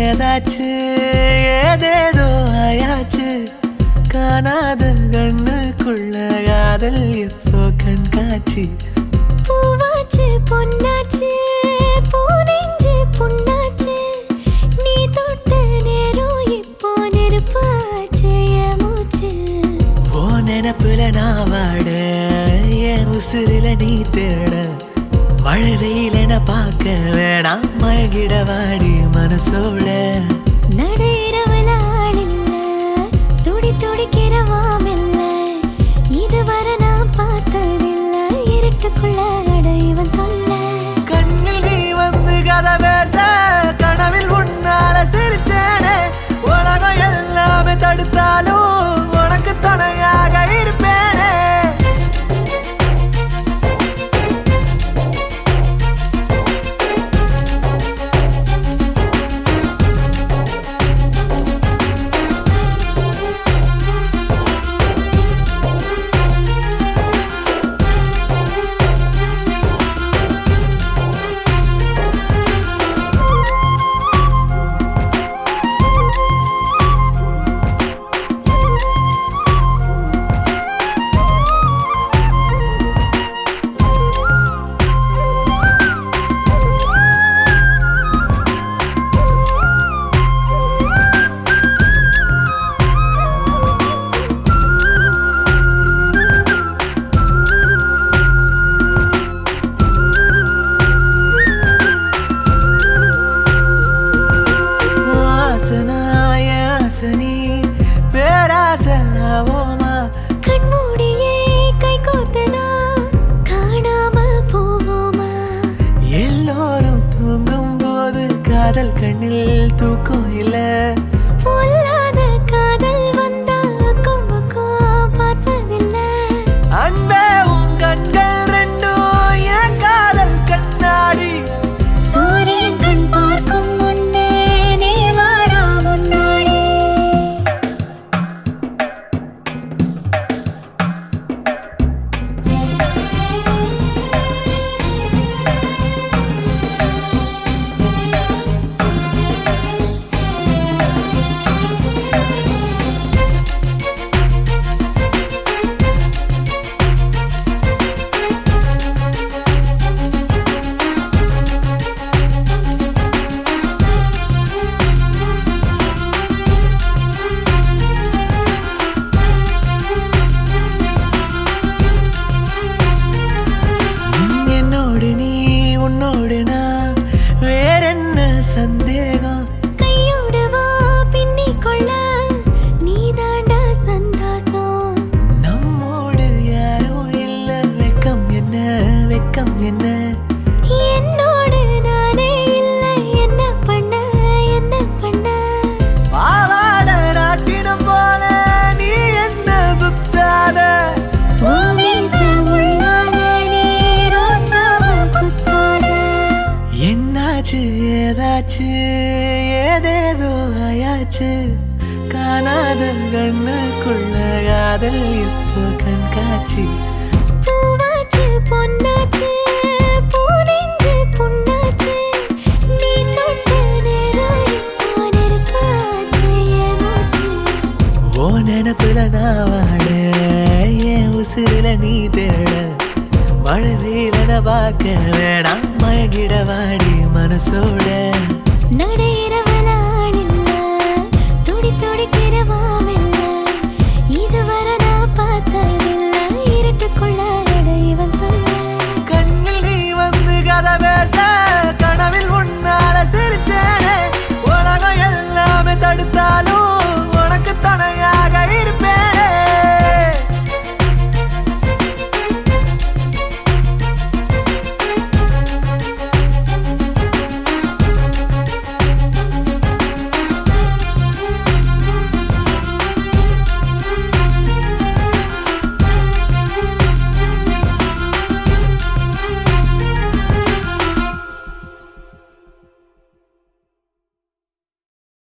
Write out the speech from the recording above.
ஏதாச்சு ஏதேதோ ஆயாச்சு காணாத கண்ணுக்குள்ள காதல் எப்போ கண்காட்சி பூவாச்சு பொன்னாச்சு பூனெஞ்சு புண்ணாச்சு நீ தொட்ட நேரம் இப்போ நெருப்பாச்சு என் மூச்சு ஓ நினப்புல நான் வாட என் உசுரில நீ தேட மழை வெயிலென பார்க்க வேணாம் மயங்கிட வாடி மனசோட நடையிறவல ஆளில்ல துடி துடிக்கிறவாமில்ல இதுவரை நான் பார்த்ததில்ல இருட்டுக்குள்ள அடைவன் தொல்ல கண்ணில் நீ வந்து கதை பேச கனவில் உன்னால சிரிச்சேனே உலகம் எல்லாமே தடுத்தாலும் உனக்கு துணையாக இருப்பேனே கண்மூடியே கை கோர்த்தனா காணாம போவோமா எல்லோரும் தூங்கும் போது காதல் கண்ணில் தூக்கம் இல்ல பொல்லாத காதல் வந்தா அக்கம் பக்கம் பார்ப்பதில்ல அன்பே உன் கண்கள் ரெண்டும் என் காதல் கண்ணாடி சூரியன் கண் பார்க்கும் முன்னே நீ வாடா முன்னாடி என்னோடு நீ உன்னோடு நான் வேறென்ன சந்தேகம் கையோடு வா பின்னிக் கொள்ள நீ தாண்டா சந்தோஷம் நம்மோடு யாரும் இல்ல வெக்கம் என்ன வெக்கம் என்ன என்னோடு நானே இல்லை என்ன பண்ண என்ன பண்ண பாவாட ராட்டினம் போல நீ என்ன சுத்தாத பூமீச உள்ளால நீ ரோசாவ குத்தாத என்னாச்சு ஏதாச்சு ஏதேதோ ஆயாச்சு காணாத கண்ணுக்குள்ள காதல் இப்போ கண்காட்சி பூவாச்சு பொன்னாச்சு பூனெஞ்சு புண்ணாச்சு நீ தொட்ட நேரம் இப்போ நெருப்பாச்சு என் மூச்சு ஓ நினப்புல நான் வாட என் உசுரில நீ தேட மழை வெயிலென பார்க்க வேணாம் மயங்கிட வாடி மனசோட நடை